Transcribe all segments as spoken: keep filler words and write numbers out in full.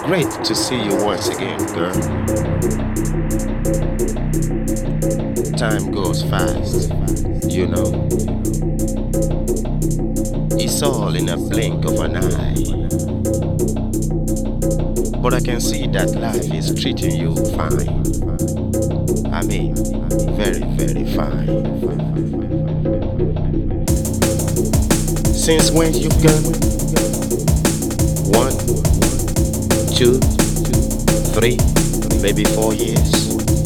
great to see you once again, girl. Time goes fast, you know. It's all in a blink of an eye. But I can see that life is treating you fine. I mean, very, very fine. Since when you've gone? One, two, three, maybe four years.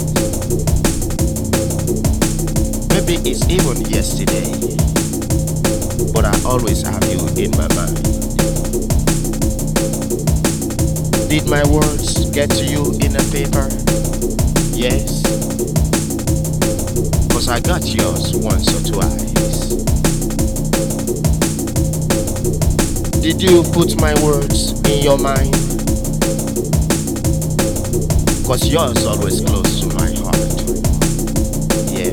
Maybe it's even yesterday, but I always have you in my mind. Did my words get to you in a paper? Yes, cause I got yours once or twice. Did you put my words in your mind? Cause yours always close to my heart. Yeah.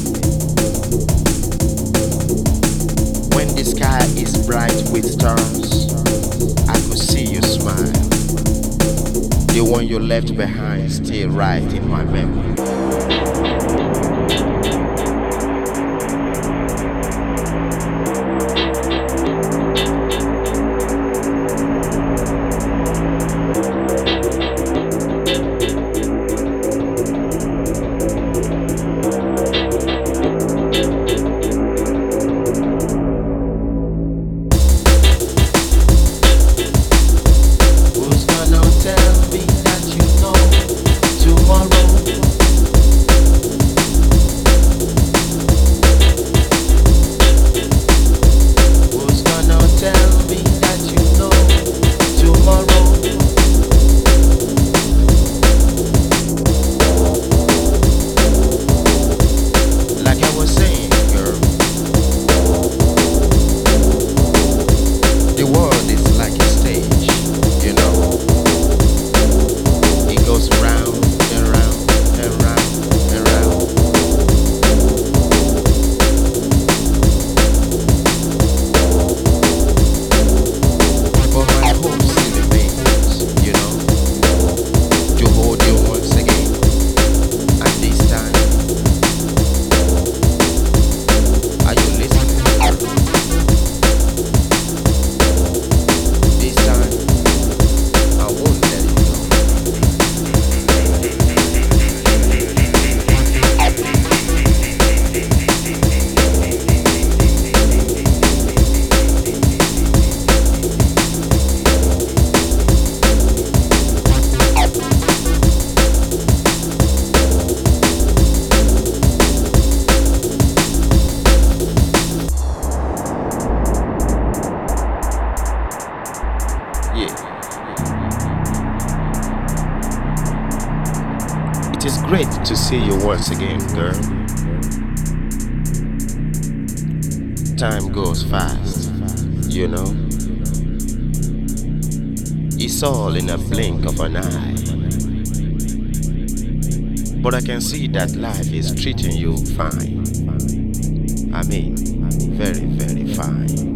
When the sky is bright with stars, I could see you smile. The one you left behind still right in my memory. It is great to see you once again, girl. Time goes fast, you know. It's all in a blink of an eye. But I can see that life is treating you fine. I mean, very, very fine.